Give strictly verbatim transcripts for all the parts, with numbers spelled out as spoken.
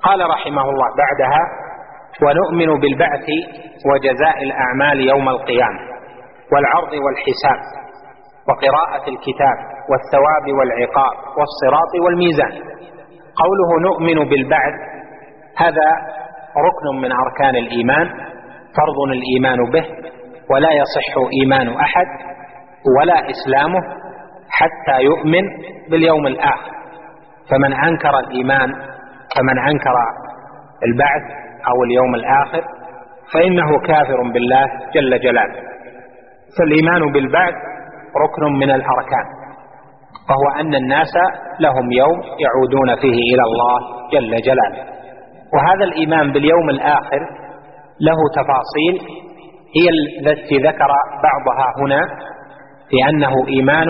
قال رحمه الله بعدها: ونؤمن بالبعث وجزاء الأعمال يوم القيامة والعرض والحساب وقراءة الكتاب والثواب والعقاب والصراط والميزان. قوله نؤمن بالبعث هذا ركن من أركان الإيمان، فرض الإيمان به، ولا يصح إيمان أحد ولا إسلامه حتى يؤمن باليوم الآخر. فمن أنكر الإيمان فمن أنكر البعث أو اليوم الآخر فإنه كافر بالله جل جلاله. فالإيمان بالبعث ركن من الأركان، وهو أن الناس لهم يوم يعودون فيه إلى الله جل جلاله. وهذا الإيمان باليوم الآخر له تفاصيل هي التي ذكر بعضها هنا، في أنه إيمان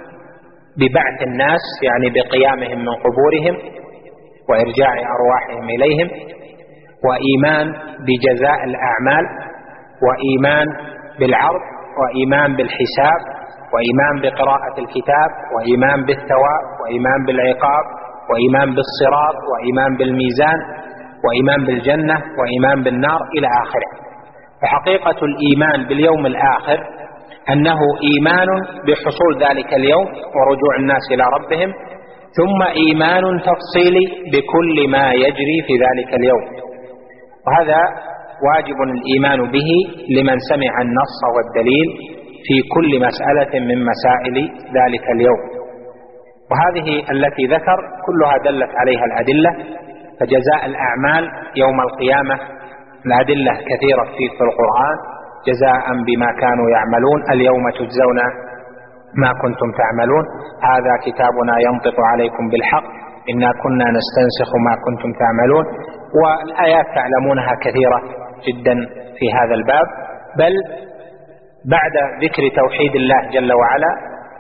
ببعث الناس يعني بقيامهم من قبورهم وإرجاع أرواحهم إليهم، وإيمان بجزاء الأعمال، وإيمان بالعرض، وإيمان بالحساب، وإيمان بقراءة الكتاب، وإيمان بالثواب، وإيمان بالعقاب، وإيمان بالصراط، وإيمان بالميزان، وإيمان بالجنة، وإيمان بالنار إلى آخره. وحقيقة الإيمان باليوم الآخر أنه إيمان بحصول ذلك اليوم ورجوع الناس إلى ربهم، ثم إيمان تفصيلي بكل ما يجري في ذلك اليوم. وهذا واجب الإيمان به لمن سمع النص والدليل في كل مسألة من مسائل ذلك اليوم. وهذه التي ذكر كلها دلت عليها الأدلة. فجزاء الأعمال يوم القيامة الأدلة كثيرة في القرآن: جزاء بما كانوا يعملون، اليوم تجزون ما كنتم تعملون، هذا كتابنا ينطق عليكم بالحق، إنا كنا نستنسخ ما كنتم تعملون. والآيات تعلمونها كثيرة جدا في هذا الباب. بل بعد ذكر توحيد الله جل وعلا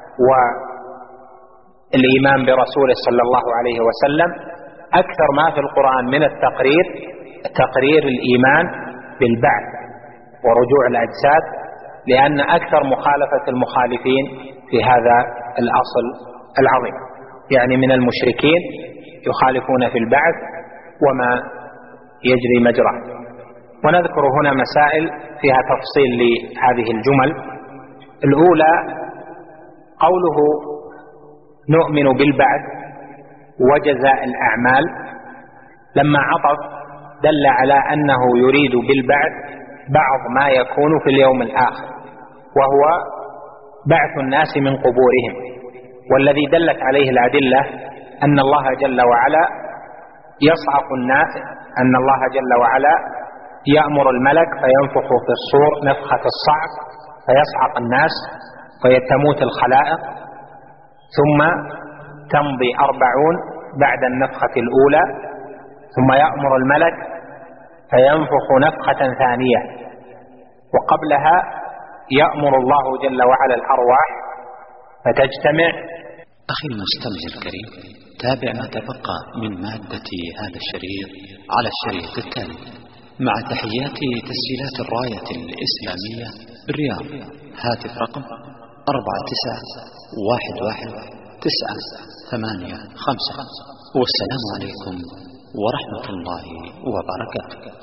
والإيمان برسوله صلى الله عليه وسلم، أكثر ما في القرآن من التقرير تقرير الإيمان بالبعث ورجوع الأجساد، لأن أكثر مخالفة المخالفين في هذا الأصل العظيم، يعني من المشركين يخالفون في البعث وما يجري مجرى. ونذكر هنا مسائل فيها تفصيل لهذه الجمل. الأولى قوله نؤمن بالبعث وجزاء الأعمال، لما عطف دل على أنه يريد بالبعث بعض ما يكون في اليوم الآخر، وهو بعث الناس من قبورهم. والذي دلت عليه الأدلة أن الله جل وعلا يصعق الناس، أن الله جل وعلا يأمر الملك فينفخ في الصور نفخة الصعق فيصعق الناس ويتموت الخلائق، ثم تمضي أربعون بعد النفخة الأولى، ثم يأمر الملك فينفخ نفخة ثانية، وقبلها يأمر الله جل وعلا الأرواح فتجتمع. أخي المستمع الكريم، تابع ما تبقى من مادة هذا الشريط على الشريط التالي مع تحيات تسجيلات الراية الإسلامية بالرياض. هاتف رقم أربعة تسعة واحد واحد تسعة ثمانية خمسة. والسلام عليكم ورحمة الله وبركاته.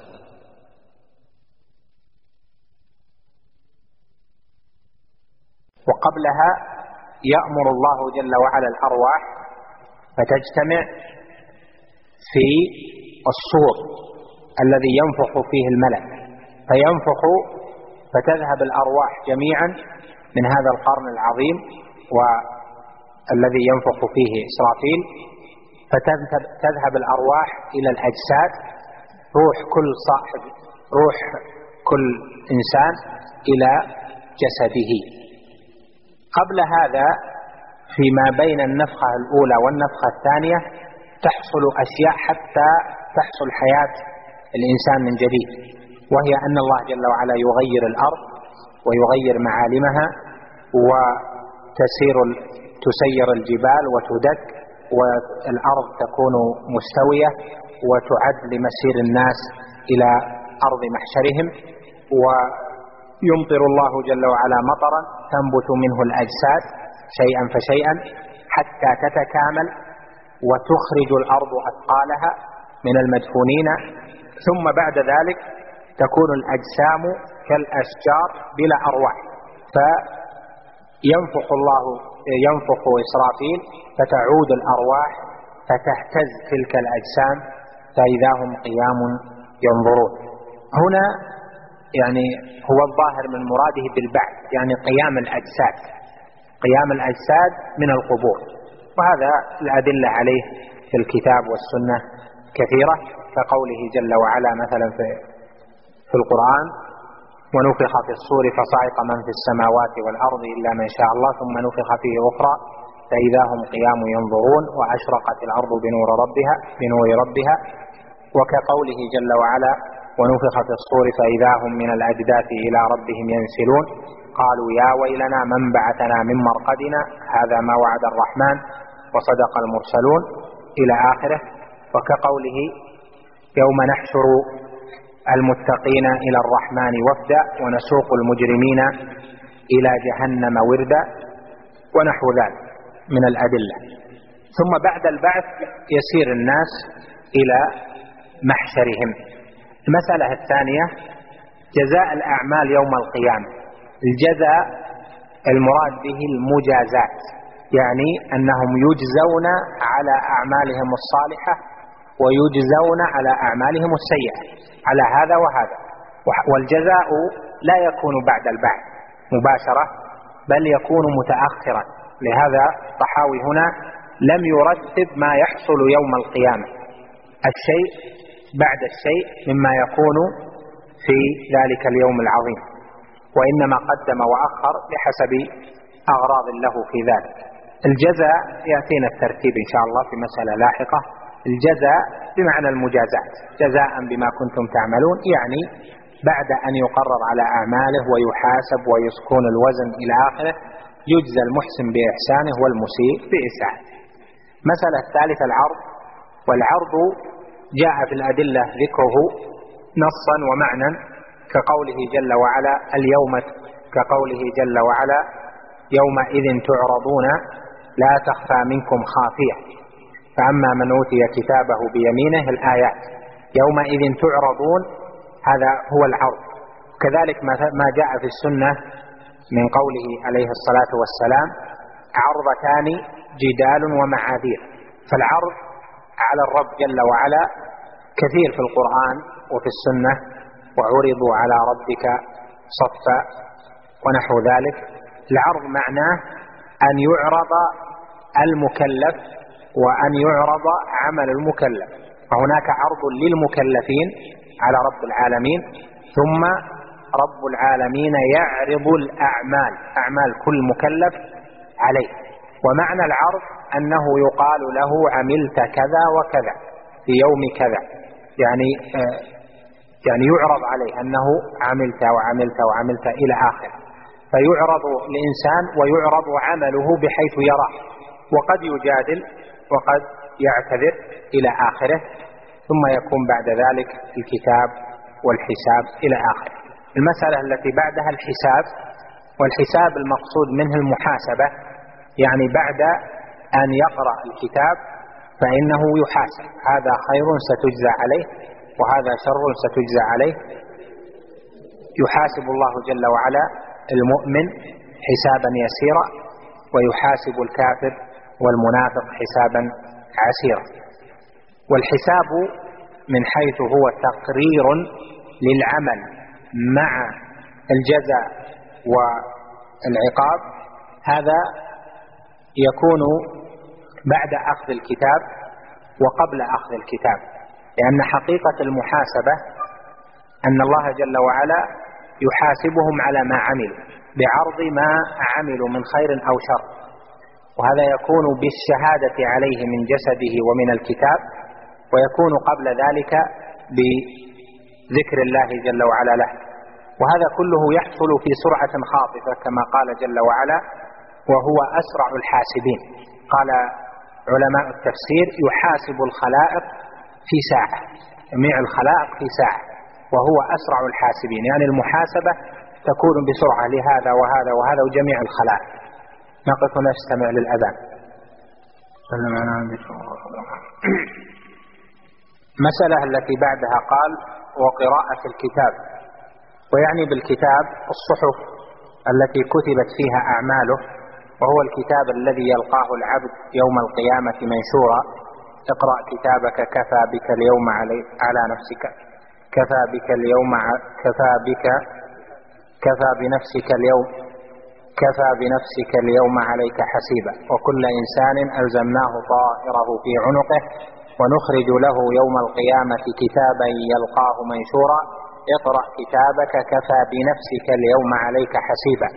وقبلها يأمر الله جل وعلا الأرواح فتجتمع في الصور الذي ينفخ فيه الملك، فينفخ فتذهب الأرواح جميعا من هذا القرن العظيم والذي ينفخ فيه إسرافيل، فتذهب الأرواح إلى الأجساد، روح كل صاحب روح كل إنسان إلى جسده. قبل هذا فيما بين النفخة الأولى والنفخة الثانية تحصل أشياء حتى تحصل حياة الإنسان من جديد، وهي أن الله جل وعلا يغير الأرض ويغير معالمها، وتسير تسير الجبال وتدك، والأرض تكون مستوية وتعد لمسير الناس إلى أرض محشرهم، ويمطر الله جل وعلا مطرا تنبت منه الأجساد شيئا فشيئا حتى تتكامل وتخرج الأرض أثقالها من المدفونين، ثم بعد ذلك تكون الأجسام كالأشجار بلا أرواح، فينفخ الله ينفخ إسرافيل فتعود الأرواح فتهتز تلك الأجسام فإذا هم قيام ينظرون. هنا يعني هو الظاهر من مراده بالبعث يعني قيام الأجساد، قيام الأجساد من القبور، وهذا الأدلة عليه في الكتاب والسنة كثيرة، كقوله جل وعلا مثلا في, في القرآن: ونفخ في الصور فصعق من في السماوات والأرض إلا من شاء الله ثم نفخ فيه أخرى فإذا هم قيام ينظرون وأشرقت الأرض بنور ربها بنور ربها وكقوله جل وعلا: ونفخ في الصور فإذا هم من الأجداث إلى ربهم ينسلون قالوا يا ويلنا من بعثنا من مرقدنا هذا ما وعد الرحمن وصدق المرسلون إلى آخره. وكقوله: يوم نحشر المتقين إلى الرحمن وفدا ونسوق المجرمين إلى جهنم وردا ونحو ذلك من الأدلة. ثم بعد البعث يسير الناس إلى محشرهم. المسألة الثانية جزاء الأعمال يوم القيامة. الجزاء المراد به المجازات، يعني أنهم يجزون على أعمالهم الصالحة ويجزون على أعمالهم السيئة، على هذا وهذا. والجزاء لا يكون بعد البعث مباشرة بل يكون متأخرا، لهذا الطحاوي هنا لم يرتب ما يحصل يوم القيامة الشيء بعد الشيء مما يكون في ذلك اليوم العظيم، وإنما قدم وأخر بحسب أغراض له في ذلك. الجزاء يأتينا الترتيب إن شاء الله في مسألة لاحقة. الجزاء بمعنى المجازات، جزاء بما كنتم تعملون، يعني بعد أن يقرر على أعماله ويحاسب ويسكون الوزن إلى آخره يجزى المحسن بإحسانه والمسيء بإساءته. مسألة الثالثة العرض، والعرض جاء في الأدلة ذكره نصا ومعنى، كقوله جل وعلا اليوم كقوله جل وعلا يومئذ تعرضون لا تخفى منكم خافية فأما من أوتي كتابه بيمينه الآيات يومئذ تعرضون، هذا هو العرض. كذلك ما جاء في السنة من قوله عليه الصلاة والسلام عرضتان جدال ومعاذير. فالعرض على الرب جل وعلا كثير في القرآن وفي السنة: وعرضوا على ربك صفا ونحو ذلك. العرض معناه أن يعرض المكلف وأن يعرض عمل المكلف، فهناك عرض للمكلفين على رب العالمين، ثم رب العالمين يعرض الأعمال أعمال كل مكلف عليه. ومعنى العرض أنه يقال له عملت كذا وكذا في يوم كذا، يعني يعني يعرض عليه أنه عملت وعملت وعملت إلى آخر، فيعرض الإنسان ويعرض عمله بحيث يراه، وقد يجادل وقد يعتذر إلى آخره، ثم يكون بعد ذلك الكتاب والحساب إلى آخره. المسألة التي بعدها الحساب، والحساب المقصود منه المحاسبة، يعني بعد أن يقرأ الكتاب فإنه يحاسب، هذا خير ستجزى عليه وهذا شر ستجزى عليه. يحاسب الله جل وعلا المؤمن حسابا يسيرا ويحاسب الكافر والمنافق حسابا عسيرا. والحساب من حيث هو تقرير للعمل مع الجزاء والعقاب، هذا يكون بعد أخذ الكتاب وقبل أخذ الكتاب، لأن حقيقة المحاسبة أن الله جل وعلا يحاسبهم على ما عملوا بعرض ما عملوا من خير أو شر، وهذا يكون بالشهادة عليه من جسده ومن الكتاب، ويكون قبل ذلك بذكر الله جل وعلا له. وهذا كله يحصل في سرعة خاطفة كما قال جل وعلا وهو أسرع الحاسبين. قال علماء التفسير يحاسب الخلائق في ساعة، جميع الخلائق في ساعة، وهو أسرع الحاسبين، يعني المحاسبة تكون بسرعة لهذا وهذا وهذا وجميع الخلائق. نقف نستمع للأذان. سلم على نبيكم. المسألة التي بعدها قال وقراءة الكتاب، ويعني بالكتاب الصحف التي كتبت فيها أعماله، وهو الكتاب الذي يلقاه العبد يوم القيامة منشورا. اقرأ كتابك كفى بك اليوم علي على نفسك كفى بك اليوم كفى بك كفى بنفسك اليوم كفى بنفسك اليوم عليك حسيبا، وكل إنسان ألزمناه طائره في عنقه ونخرج له يوم القيامة كتابا يلقاه منشورا اقرأ كتابك كفى بنفسك اليوم عليك حسيبا.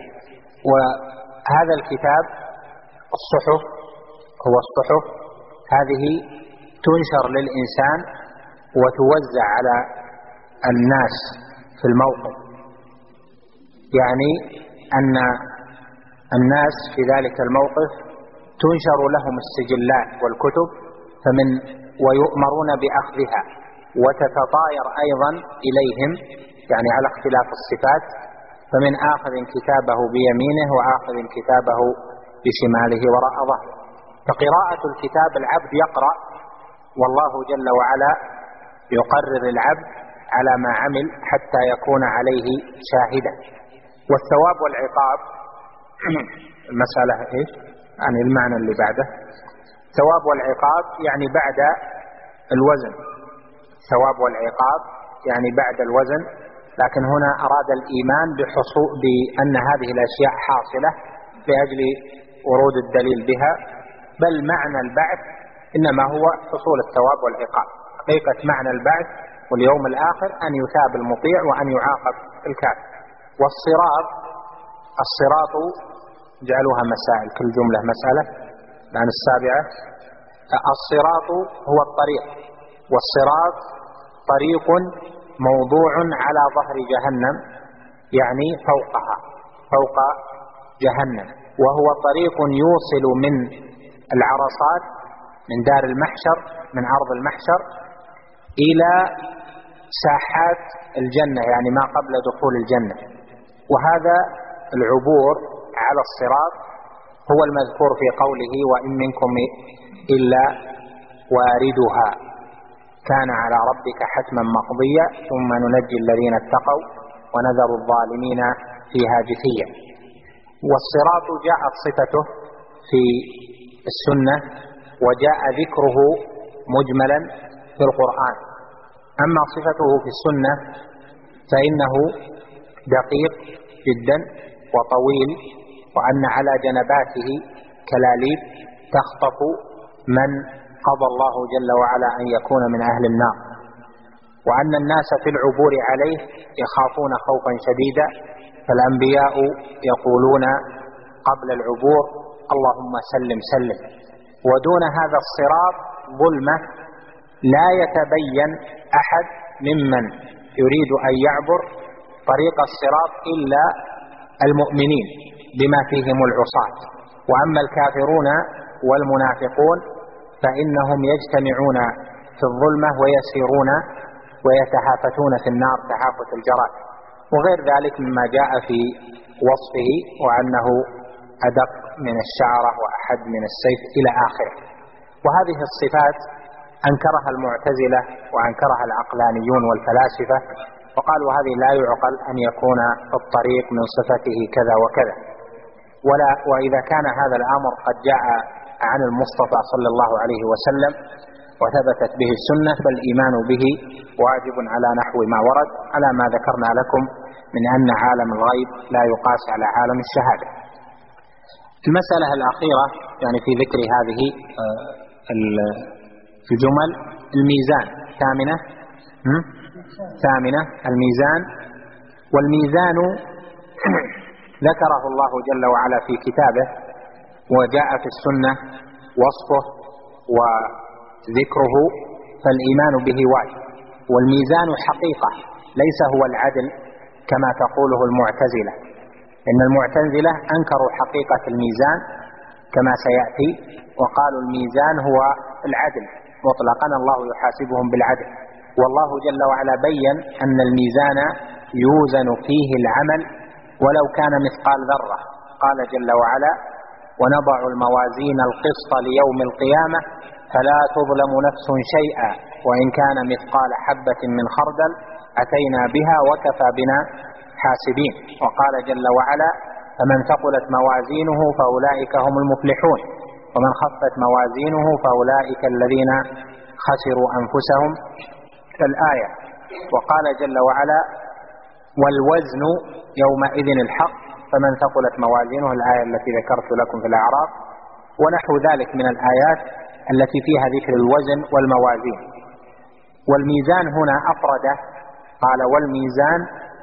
وهذا الكتاب الصحف هو الصحف هذه تنشر للإنسان وتوزع على الناس في الموقف، يعني أن الناس في ذلك الموقف تنشر لهم السجلات والكتب فمن ويؤمرون بأخذها، وتتطاير أيضا إليهم يعني على اختلاف الصفات، فمن آخذ كتابه بيمينه وآخذ كتابه بشماله وراء ظهره. فقراءة الكتاب العبد يقرأ والله جل وعلا يقرر العبد على ما عمل حتى يكون عليه شاهدا. والثواب والعقاب المسألة إيش عن المعنى اللي بعده؟ ثواب والعقاب يعني بعد الوزن، ثواب والعقاب يعني بعد الوزن، لكن هنا أراد الإيمان بحصول بأن هذه الأشياء حاصلة لأجل ورود الدليل بها، بل معنى البعث إنما هو حصول الثواب والعقاب. حقيقة معنى البعث واليوم الآخر أن يثاب المطيع وأن يعاقب الكافر. والصراط، الصراط جعلوها مسائل كل جملة مسألة لأن السابعة. الصراط هو الطريق، والصراط طريق موضوع على ظهر جهنم يعني فوقها فوق جهنم، وهو طريق يوصل من العرصات من دار المحشر من أرض المحشر إلى ساحات الجنة يعني ما قبل دخول الجنة. وهذا العبور على الصراط هو المذكور في قوله وإن منكم إلا واردها كان على ربك حتما مقضيا ثم ننجي الذين اتقوا ونذر الظالمين فيها جثيا. والصراط جاءت صفته في السنة وجاء ذكره مجملا في القرآن. أما صفته في السنة فإنه دقيق جدا وطويل، وأن على جنباته كلاليب تخطف من قضى الله جل وعلا أن يكون من أهل النار، وأن الناس في العبور عليه يخافون خوفا شديدا، فالأنبياء يقولون قبل العبور اللهم سلم سلم. ودون هذا الصراط ظلمة لا يتبين أحد ممن يريد أن يعبر طريق الصراط إلا المؤمنين بما فيهم العصاة. وأما الكافرون والمنافقون فإنهم يجتمعون في الظلمة ويسيرون ويتهافتون في النار تهافت الجراد، وغير ذلك مما جاء في وصفه وأنه أدق من الشعرة وأحد من السيف إلى آخره. وهذه الصفات أنكرها المعتزلة وأنكرها العقلانيون والفلاسفة، وقالوا هذه لا يعقل أن يكون الطريق من صفته كذا وكذا. ولا وإذا كان هذا الأمر قد جاء عن المصطفى صلى الله عليه وسلم وثبتت به السنة فالإيمان به واجب على نحو ما ورد، على ما ذكرنا لكم من أن عالم الغيب لا يقاس على عالم الشهادة. المسألة الأخيرة يعني في ذكر هذه الجمل الميزان ثامنة ثامنة الميزان. والميزان ذكره الله جل وعلا في كتابه وجاء في السنة وصفه وذكره، فالإيمان به واجب. والميزان حقيقة ليس هو العدل كما تقوله المعتزلة، إن المعتزلة أنكروا حقيقة الميزان كما سيأتي وقالوا الميزان هو العدل مطلقا، الله يحاسبهم بالعدل. والله جل وعلا بين أن الميزان يوزن فيه العمل ولو كان مثقال ذرة. قال جل وعلا ونضع الموازين القسط ليوم القيامة فلا تظلم نفس شيئا وإن كان مثقال حبة من خردل أتينا بها وكفى بنا حاسبين. وقال جل وعلا: فمن ثقلت موازينه فأولئك هم المفلحون ومن خفت موازينه فأولئك الذين خسروا أنفسهم الآية. وقال جل وعلا: والوزن يومئذ الحق فمن ثقلت موازينه الآية التي ذكرت لكم في الأعراف، ونحو ذلك من الآيات التي فيها ذكر الوزن والموازين. والميزان هنا أفرده، قال والميزان،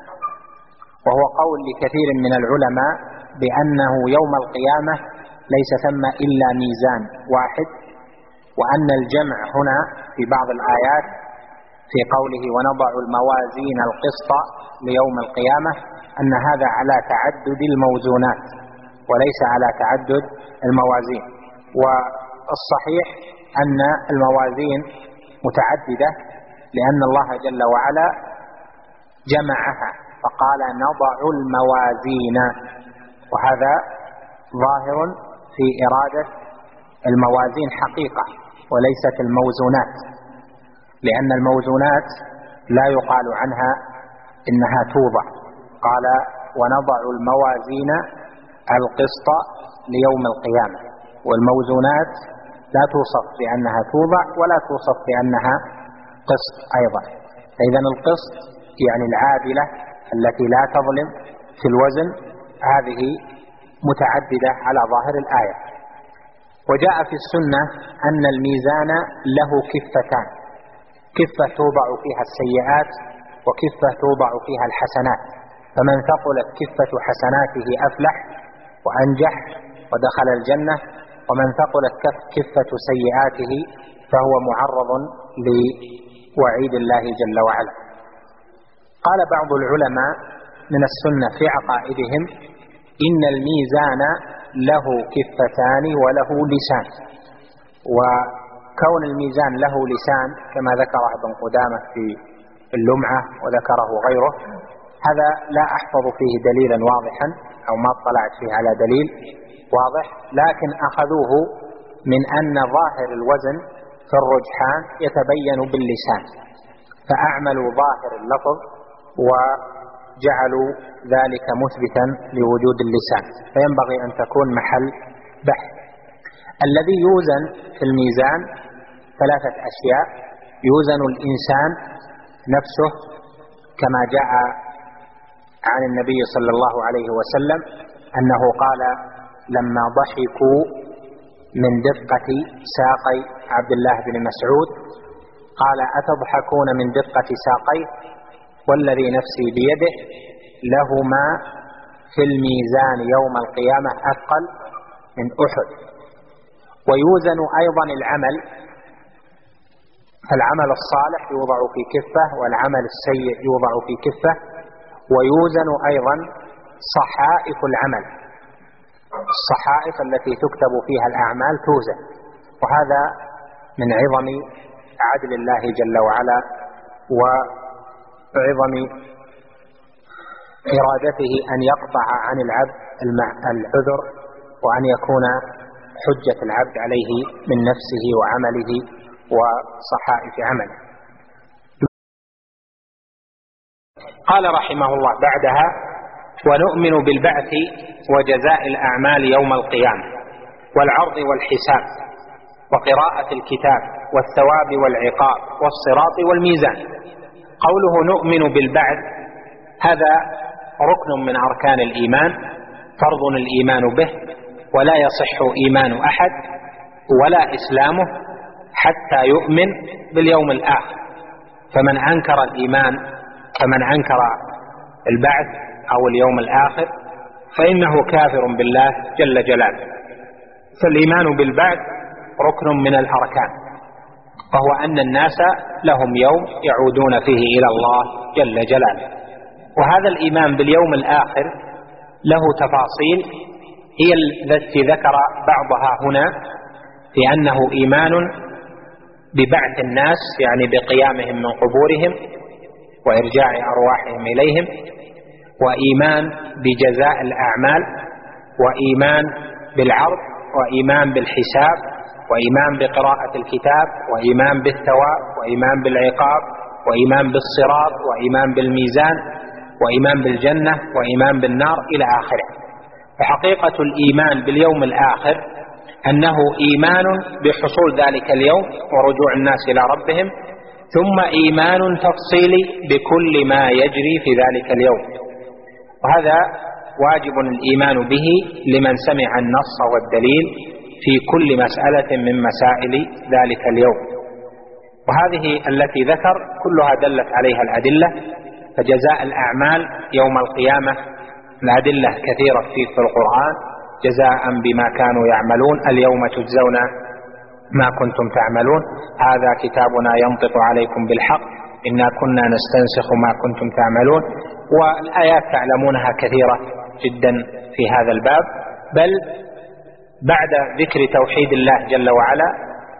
وهو قول لكثير من العلماء بأنه يوم القيامة ليس ثم إلا ميزان واحد، وأن الجمع هنا في بعض الآيات في قوله ونضع الموازين القسط ليوم القيامة أن هذا على تعدد الموزونات وليس على تعدد الموازين. والصحيح أن الموازين متعددة لأن الله جل وعلا جمعها فقال نضع الموازين، وهذا ظاهر في إرادة الموازين حقيقة وليست الموزونات، لأن الموزونات لا يقال عنها إنها توضع. قال ونضع الموازين القسط ليوم القيامة، والموزونات لا توصف بأنها توضع ولا توصف بأنها قسط أيضا. إذن القسط يعني العادلة التي لا تظلم في الوزن، هذه متعددة على ظاهر الآية. وجاء في السنة أن الميزان له كفتان، كفة توضع فيها السيئات وكفة توضع فيها الحسنات، فمن ثقلت كفة حسناته أفلح وأنجح ودخل الجنة، ومن ثقلت كفة سيئاته فهو معرض لوعيد الله جل وعلا. قال بعض العلماء من السنة في عقائدهم إن الميزان له كفتان وله لسان، وكون الميزان له لسان كما ذكره ابن قدامة في اللمعة وذكره غيره، هذا لا أحفظ فيه دليلا واضحا أو ما اطلعت فيه على دليل واضح، لكن أخذوه من أن ظاهر الوزن في الرجحان يتبين باللسان، فأعملوا ظاهر اللفظ وجعلوا ذلك مثبتا لوجود اللسان، فينبغي أن تكون محل بحث. الذي يوزن في الميزان ثلاثة أشياء: يوزن الإنسان نفسه كما جاء عن النبي صلى الله عليه وسلم أنه قال لما ضحكوا من دقة ساقي عبد الله بن مسعود قال أتضحكون من دقة ساقيه والذي نفسي بيده لهما في الميزان يوم القيامة أثقل من أحد. ويوزن أيضا العمل، فالعمل الصالح يوضع في كفة والعمل السيء يوضع في كفة. ويوزن أيضا صحائف العمل، الصحائف التي تكتب فيها الأعمال توزن، وهذا من عظم عدل الله جل وعلا وعظم إرادته أن يقطع عن العبد العذر وأن يكون حجة العبد عليه من نفسه وعمله وصحائف عمله. قال رحمه الله بعدها: ونؤمن بالبعث وجزاء الأعمال يوم القيامة والعرض والحساب وقراءة الكتاب والثواب والعقاب والصراط والميزان. قوله نؤمن بالبعث هذا ركن من أركان الإيمان، فرض الإيمان به، ولا يصح إيمان أحد ولا إسلامه حتى يؤمن باليوم الآخر. فمن أنكر الإيمان فمن أنكر البعث أو اليوم الآخر فإنه كافر بالله جل جلاله. فالإيمان بالبعث ركن من الأركان، وهو أن الناس لهم يوم يعودون فيه إلى الله جل جلاله. وهذا الإيمان باليوم الآخر له تفاصيل هي التي ذكر بعضها هنا، في أنه إيمان ببعث الناس يعني بقيامهم من قبورهم وإرجاع أرواحهم إليهم، وإيمان بجزاء الأعمال، وإيمان بالعرض، وإيمان بالحساب، وإيمان بقراءة الكتاب، وإيمان بالثواب، وإيمان بالعقاب، وإيمان بالصراط، وإيمان بالميزان، وإيمان بالجنة، وإيمان بالنار إلى آخره. فحقيقة الإيمان باليوم الآخر أنه إيمان بحصول ذلك اليوم ورجوع الناس إلى ربهم، ثم إيمان تفصيلي بكل ما يجري في ذلك اليوم، وهذا واجب الإيمان به لمن سمع النص والدليل في كل مسألة من مسائل ذلك اليوم. وهذه التي ذكر كلها دلت عليها الأدلة. فجزاء الأعمال يوم القيامة الأدلة كثيرة فيه في القرآن، جزاء بما كانوا يعملون، اليوم تجزون ما كنتم تعملون، هذا كتابنا ينطق عليكم بالحق، إنا كنا نستنسخ ما كنتم تعملون. والآيات تعلمونها كثيرة جدا في هذا الباب. بل بعد ذكر توحيد الله جل وعلا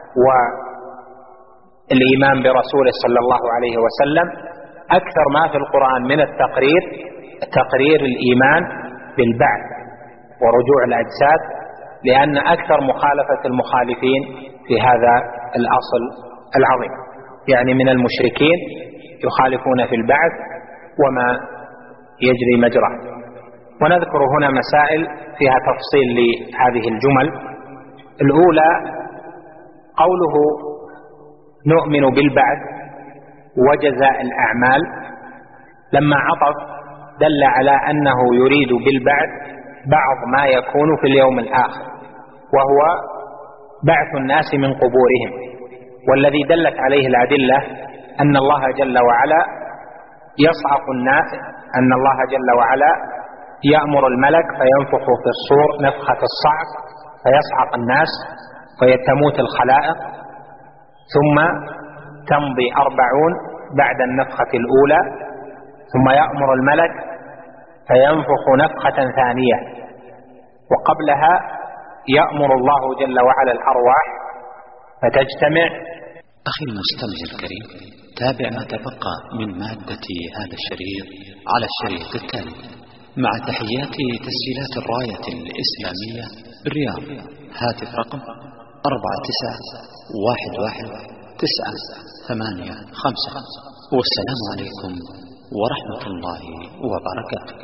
والإيمان برسوله صلى الله عليه وسلم، أكثر ما في القرآن من التقرير تقرير الإيمان بالبعث ورجوع الأجساد، لأن أكثر مخالفة المخالفين في هذا الأصل العظيم، يعني من المشركين يخالفون في البعث وما يجري مجراه. ونذكر هنا مسائل فيها تفصيل لهذه الجمل. الأولى قوله نؤمن بالبعث وجزاء الأعمال، لما عطف دل على أنه يريد بالبعث بعض ما يكون في اليوم الآخر، وهو بعث الناس من قبورهم. والذي دلت عليه الأدلة أن الله جل وعلا يصعق الناس، أن الله جل وعلا يأمر الملك فينفخ في الصور نفخة الصعق فيصعق الناس ويتموت الخلائق، ثم تمضي أربعون بعد النفخة الأولى، ثم يأمر الملك فينفخ نفخة ثانية، وقبلها يأمر الله جل وعلا الأرواح فتجتمع. أخي المستمع الكريم، تابع ما تبقى من مادة هذا الشريط على الشريط التالي مع تحيات تسجيلات الراية الإسلامية بالرياض. هاتف رقم أربعة تسعة واحد واحد تسعة ثمانية خمسة. والسلام عليكم ورحمة الله وبركاته.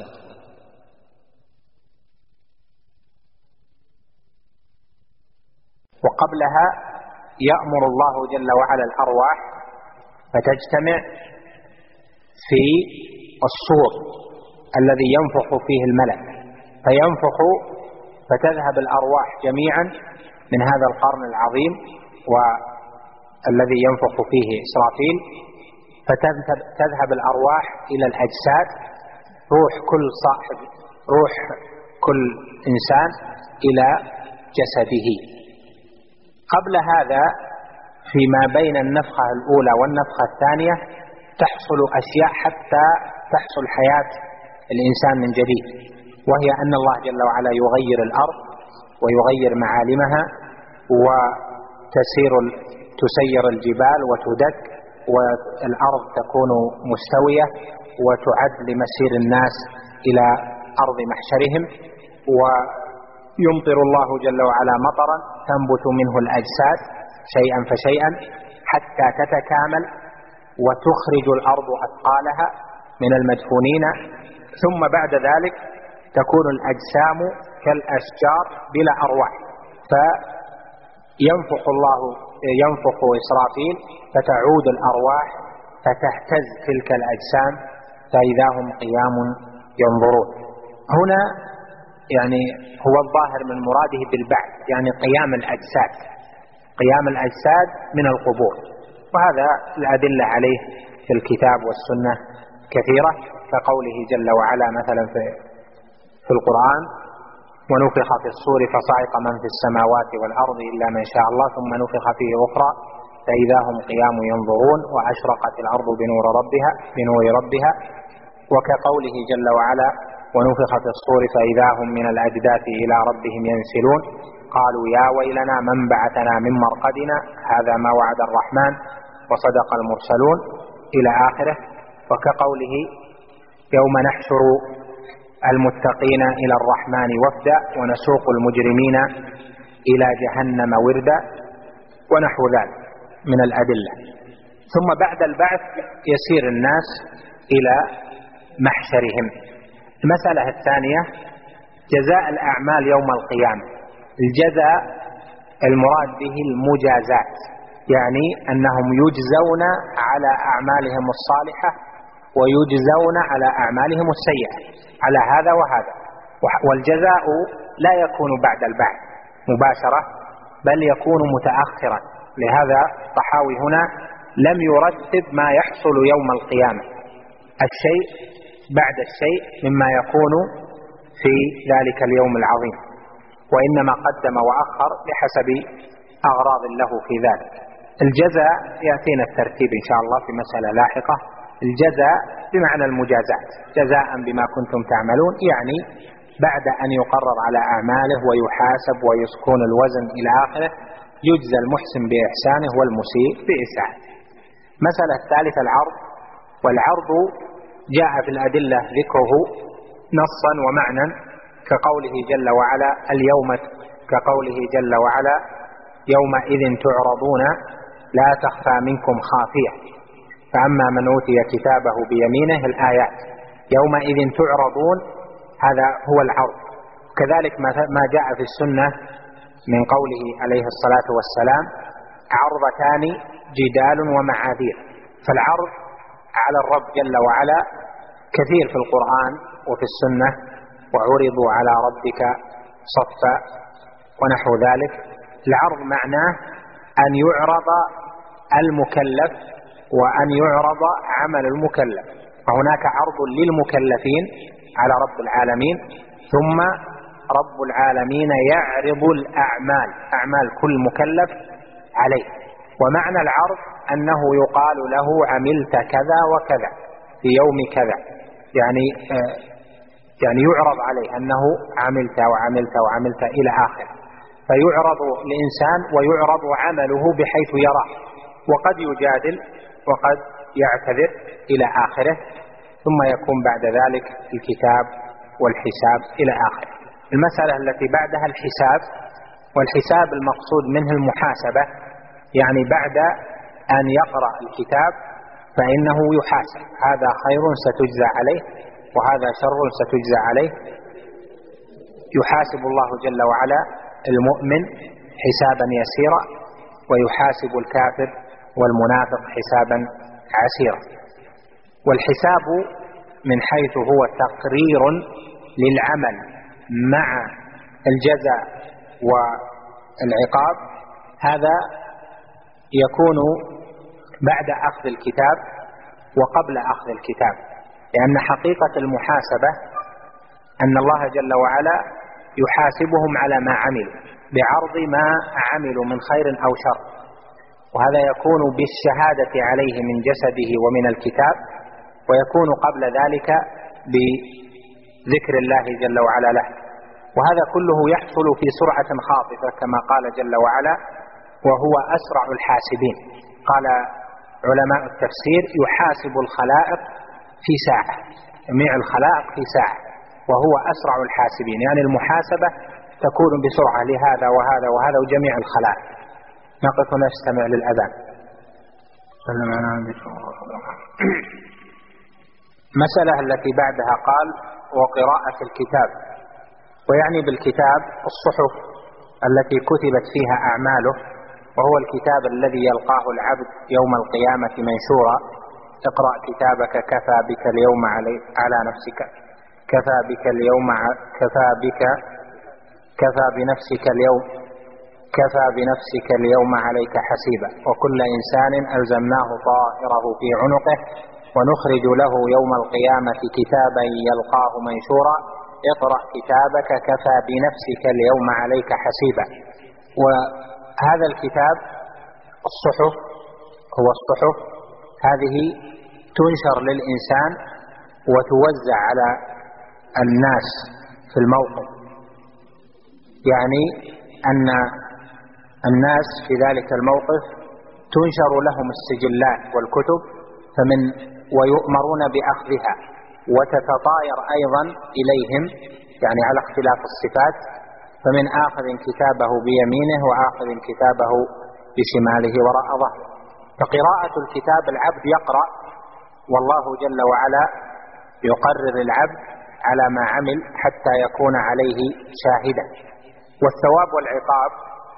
وقبلها يأمر الله جل وعلا الأرواح فتجتمع في الصور الذي ينفخ فيه الملك، فينفخ فتذهب الأرواح جميعا من هذا القرن العظيم والذي ينفخ فيه إسرافيل، فتذهب الأرواح إلى الأجساد، روح كل صاحب روح كل إنسان إلى جسده. قبل هذا فيما بين النفخة الأولى والنفخة الثانية تحصل أشياء حتى تحصل حياة الإنسان من جديد، وهي أن الله جل وعلا يغير الأرض ويغير معالمها، وتسير تسير الجبال وتدك، والأرض تكون مستوية وتعد لمسير الناس إلى أرض محشرهم، ويمطر الله جل وعلا مطرا تنبت منه الأجساد شيئا فشيئا حتى تتكامل وتخرج الأرض أثقالها من المدفونين، ثم بعد ذلك تكون الأجسام كالأشجار بلا أرواح، فينفخ الله ينفخ إسرافيل فتعود الأرواح فتهتز تلك الأجسام فإذا هم قيام ينظرون. هنا يعني هو الظاهر من مراده بالبعث يعني قيام الأجساد، قيام الأجساد من القبور، وهذا الأدلة عليه في الكتاب والسنة كثيرة، كقوله جل وعلا مثلا في, في القرآن ونفخ في الصور فصعق من في السماوات والأرض إلا من شاء الله ثم نفخ فيه أخرى فإذا هم قيام ينظرون وأشرقت الأرض بنور ربها بنور ربها. وكقوله جل وعلا ونفخ في الصور فإذا هم من الأجداث إلى ربهم ينسلون قالوا يا ويلنا من بعثنا من مرقدنا هذا ما وعد الرحمن وصدق المرسلون إلى آخره. وكقوله يوم نحشر المتقين إلى الرحمن وفدا ونسوق المجرمين إلى جهنم وردا ونحو ذلك من الأدلة. ثم بعد البعث يسير الناس إلى محشرهم. المسألة الثانية جزاء الأعمال يوم القيامة. الجزاء المراد به المجازات، يعني أنهم يجزون على أعمالهم الصالحة ويجزون على أعمالهم السيئة، على هذا وهذا. والجزاء لا يكون بعد البعث مباشرة بل يكون متأخرا. لهذا الطحاوي هنا لم يرتب ما يحصل يوم القيامة، الشيء بعد الشيء مما يكون في ذلك اليوم العظيم، وإنما قدم وأخر بحسب أغراض له في ذلك. الجزاء يأتينا الترتيب إن شاء الله في مسألة لاحقة. الجزاء بمعنى المجازات، جزاء بما كنتم تعملون، يعني بعد أن يقرر على أعماله ويحاسب ويسكون الوزن إلى آخره يجزى المحسن بإحسانه والمسيء بإساءته. مسألة الثالثة العرض. والعرض جاء في الأدلة ذكره نصا ومعنى، كقوله جل وعلا اليوم كقوله جل وعلا يومئذ تعرضون لا تخفى منكم خافية فأما من أوتي كتابه بيمينه الآيات. يومئذ تعرضون هذا هو العرض. كذلك ما جاء في السنة من قوله عليه الصلاة والسلام عرضتان جدال ومعاذير. فالعرض على الرب جل وعلا كثير في القرآن وفي السنة، وعرضوا على ربك صفا ونحو ذلك. العرض معناه أن يعرض المكلف وأن يعرض عمل المكلف، فهناك عرض للمكلفين على رب العالمين، ثم رب العالمين يعرض الأعمال أعمال كل مكلف عليه. ومعنى العرض أنه يقال له عملت كذا وكذا في يوم كذا، يعني يعني يعرض عليه أنه عملت وعملت وعملت إلى آخر، فيعرض الإنسان ويعرض عمله بحيث يراه، وقد يجادل وقد يعتذر إلى آخره، ثم يكون بعد ذلك الكتاب والحساب إلى آخره. المسألة التي بعدها الحساب. والحساب المقصود منه المحاسبة، يعني بعد أن يقرأ الكتاب فإنه يحاسب، هذا خير ستجزى عليه وهذا شر ستجزى عليه. يحاسب الله جل وعلا المؤمن حسابا يسيرا، ويحاسب الكافر والمنافق حسابا عسيرا. والحساب من حيث هو تقرير للعمل مع الجزاء والعقاب، هذا يكون بعد أخذ الكتاب وقبل أخذ الكتاب، لأن حقيقة المحاسبة أن الله جل وعلا يحاسبهم على ما عملوا بعرض ما عملوا من خير أو شر، وهذا يكون بالشهادة عليه من جسده ومن الكتاب، ويكون قبل ذلك بذكر الله جل وعلا له. وهذا كله يحصل في سرعة خاطفة كما قال جل وعلا وهو أسرع الحاسبين. قال علماء التفسير يحاسب الخلائق في ساعة، جميع الخلائق في ساعة، وهو أسرع الحاسبين، يعني المحاسبة تكون بسرعة لهذا وهذا وهذا وجميع الخلائق. نقف نستمع للأذان. مسألة التي بعدها قال وقراءة الكتاب، ويعني بالكتاب الصحف التي كتبت فيها أعماله، وهو الكتاب الذي يلقاه العبد يوم القيامة منشورا. اقرأ كتابك كفى بك اليوم علي على نفسك كفى بك اليوم كفى بك كفى بنفسك اليوم كفى بنفسك اليوم عليك حسيبا وكل إنسان ألزمناه طائره في عنقه ونخرج له يوم القيامة كتابا يلقاه منشورا اقرأ كتابك كفى بنفسك اليوم عليك حسيبا. وهذا الكتاب الصحف هو الصحف هذه تنشر للإنسان وتوزع على الناس في الموقف، يعني أن الناس في ذلك الموقف تنشر لهم السجلات والكتب فمن ويؤمرون بأخذها، وتتطاير أيضا إليهم يعني على اختلاف الصفات، فمن آخذ كتابه بيمينه وآخذ كتابه بشماله وراء ظهره. فقراءة الكتاب العبد يقرأ والله جل وعلا يقرر العبد على ما عمل حتى يكون عليه شاهدا. والثواب والعقاب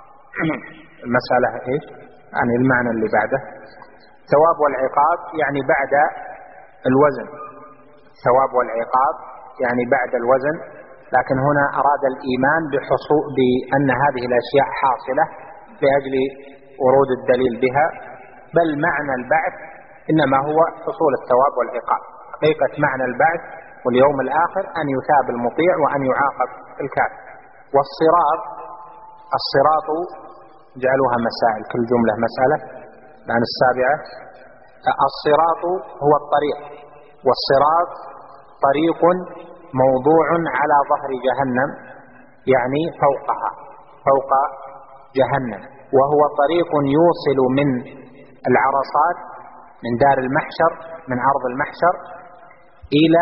المسألة إيش؟ يعني المعنى اللي بعده ثواب والعقاب يعني بعد الوزن، ثواب والعقاب يعني بعد الوزن، لكن هنا أراد الإيمان بحصول بأن هذه الأشياء حاصلة لأجل ورود الدليل بها، بل معنى البعث إنما هو حصول الثواب والعقاب. حقيقة معنى البعث واليوم الآخر أن يثاب المطيع وأن يعاقب الكافر. والصراط، الصراط جعلوها مسائل، كل جملة مسألة، لأن السابعة الصراط هو الطريق، والصراط طريق موضوع على ظهر جهنم يعني فوقها، فوق جهنم، وهو طريق يوصل من العرصات من دار المحشر من أرض المحشر إلى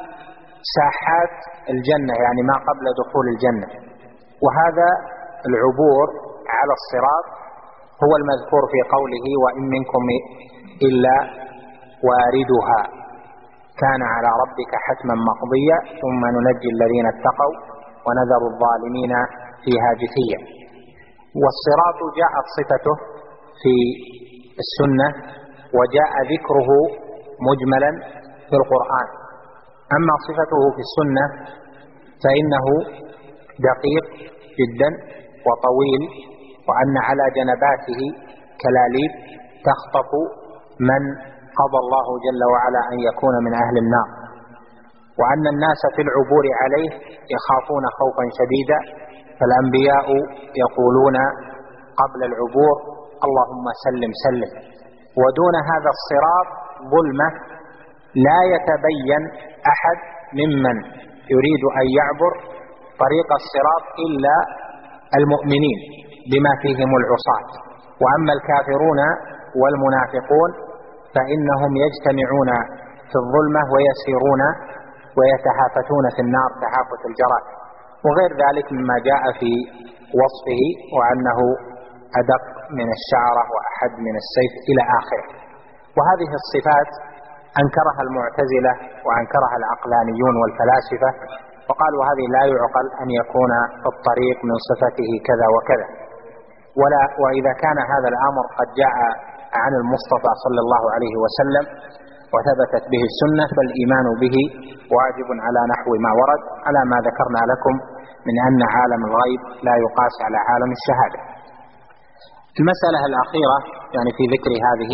ساحات الجنة يعني ما قبل دخول الجنة. وهذا العبور على الصراط هو المذكور في قوله وإن منكم إلا واردها كان على ربك حتما مقضيا ثم ننجي الذين اتقوا ونذر الظالمين فيها جثيا. والصراط جاءت صفته في السنة وجاء ذكره مجملا في القرآن. أما صفته في السنة فإنه دقيق جدا وطويل، وأن على جنباته كلاليب تخطف من قضى الله جل وعلا أن يكون من أهل النار، وأن الناس في العبور عليه يخافون خوفا شديدا، فالأنبياء يقولون قبل العبور اللهم سلم سلم. ودون هذا الصراط ظلمة لا يتبين أحد ممن يريد أن يعبر طريق الصراط إلا المؤمنين بما فيهم العصاة. وأما الكافرون والمنافقون فإنهم يجتمعون في الظلمة ويسيرون ويتهافتون في النار تهافت الجراد، وغير ذلك مما جاء في وصفه وأنه أدق من الشعرة وأحد من السيف إلى آخره. وهذه الصفات أنكرها المعتزلة وأنكرها العقلانيون والفلاسفة، وقالوا هذه لا يعقل أن يكون الطريق من صفته كذا وكذا. ولا وإذا كان هذا الأمر قد جاء عن المصطفى صلى الله عليه وسلم وثبتت به السنة فالإيمان به واجب على نحو ما ورد، على ما ذكرنا لكم من أن عالم الغيب لا يقاس على عالم الشهادة. المسألة الأخيرة يعني في ذكر هذه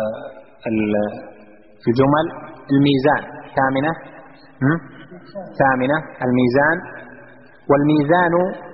الجمل الميزان ثامنة ثامنة الميزان. والميزان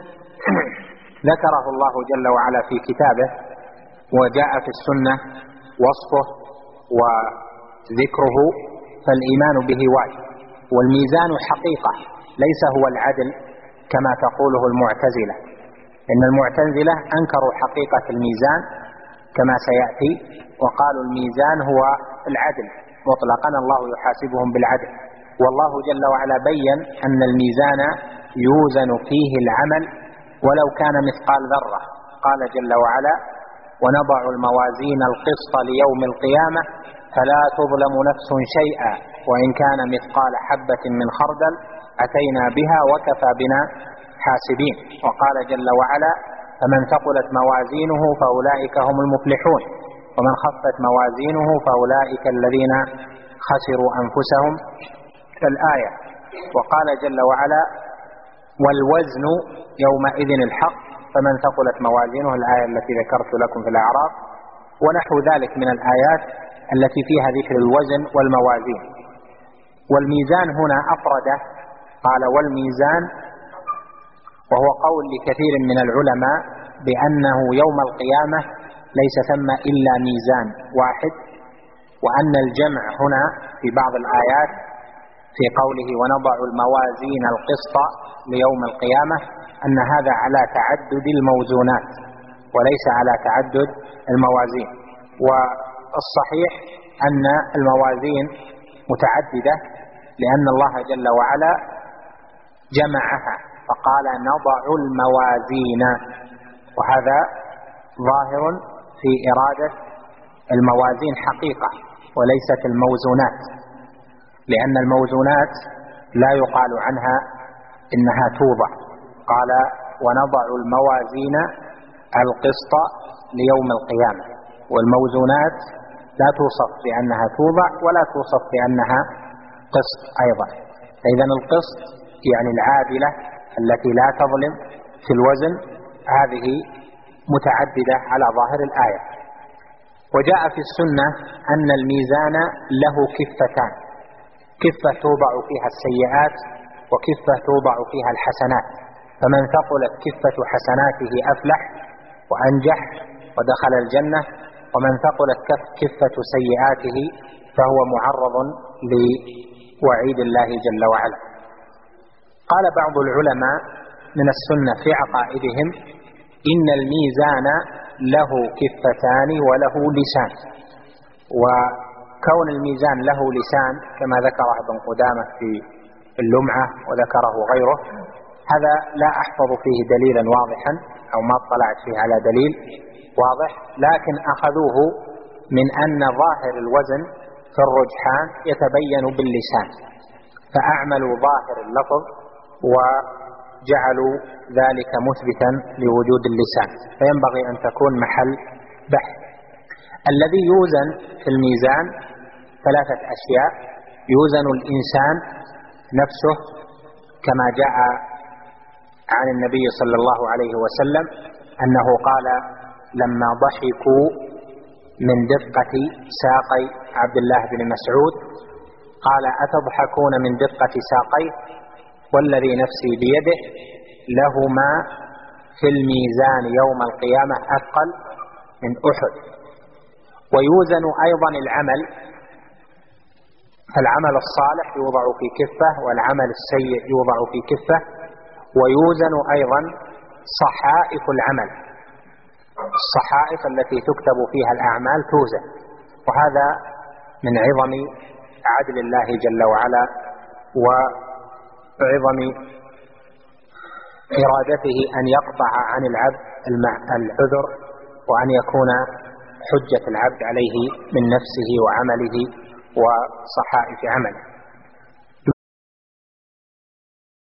ذكره الله جل وعلا في كتابه وجاء في السنة وصفه وذكره، فالإيمان به واجب. والميزان حقيقة ليس هو العدل كما تقوله المعتزلة، إن المعتزلة أنكروا حقيقة الميزان كما سيأتي وقالوا الميزان هو العدل مطلقا، الله يحاسبهم بالعدل. والله جل وعلا بين أن الميزان يوزن فيه العمل ولو كان مثقال ذرة. قال جل وعلا ونضع الموازين القسط ليوم القيامة فلا تظلم نفس شيئا وإن كان مثقال حبة من خردل أتينا بها وكفى بنا حاسبين. وقال جل وعلا فمن ثقلت موازينه فأولئك هم المفلحون ومن خفت موازينه فأولئك الذين خسروا أنفسهم الآية. وقال جل وعلا والوزن يومئذ الحق فمن ثقلت موازينه الآية التي ذكرت لكم في الأعراف، ونحو ذلك من الآيات التي فيها ذكر الوزن والموازين. والميزان هنا أفرده قال والميزان، وهو قول لكثير من العلماء بأنه يوم القيامة ليس ثم إلا ميزان واحد، وأن الجمع هنا في بعض الآيات في قوله ونضع الموازين القسط ليوم القيامة أن هذا على تعدد الموزونات وليس على تعدد الموازين. والصحيح أن الموازين متعددة لأن الله جل وعلا جمعها فقال نضع الموازين، وهذا ظاهر في إرادة الموازين حقيقة وليست الموزونات، لأن الموزونات لا يقال عنها إنها توضع. قال ونضع الموازين القسط ليوم القيامة، والموزونات لا توصف بأنها توضع ولا توصف بأنها قسط أيضا. إذن القسط يعني العادلة التي لا تظلم في الوزن، هذه متعددة على ظاهر الآية. وجاء في السنة أن الميزان له كفتان، كفة توضع فيها السيئات وكفة توضع فيها الحسنات، فمن ثقلت كفة حسناته أفلح وأنجح ودخل الجنة، ومن ثقلت كفة سيئاته فهو معرض لوعيد الله جل وعلا. قال بعض العلماء من السنة في عقائدهم إن الميزان له كفتان وله لسان، وكون الميزان له لسان كما ذكره ابن قدامة في اللمعة وذكره غيره، هذا لا أحفظ فيه دليلا واضحا أو ما اطلعت فيه على دليل واضح، لكن أخذوه من أن ظاهر الوزن في الرجحان يتبين باللسان، فأعملوا ظاهر اللفظ وجعلوا ذلك مثبتا لوجود اللسان، فينبغي أن تكون محل بحث. الذي يوزن في الميزان ثلاثة أشياء: يوزن الإنسان نفسه كما جاء عن النبي صلى الله عليه وسلم أنه قال لما ضحكوا من دقة ساقي عبد الله بن مسعود قال أتضحكون من دقة ساقيه والذي نفسي بيده لهما في الميزان يوم القيامة أثقل من أحد. ويوزن أيضا العمل، فالعمل الصالح يوضع في كفة والعمل السيء يوضع في كفة. ويوزن أيضا صحائف العمل، الصحائف التي تكتب فيها الأعمال توزن، وهذا من عظم عدل الله جل وعلا وعظم إرادته أن يقطع عن العبد العذر، وأن يكون حجة العبد عليه من نفسه وعمله وصحائف عمله.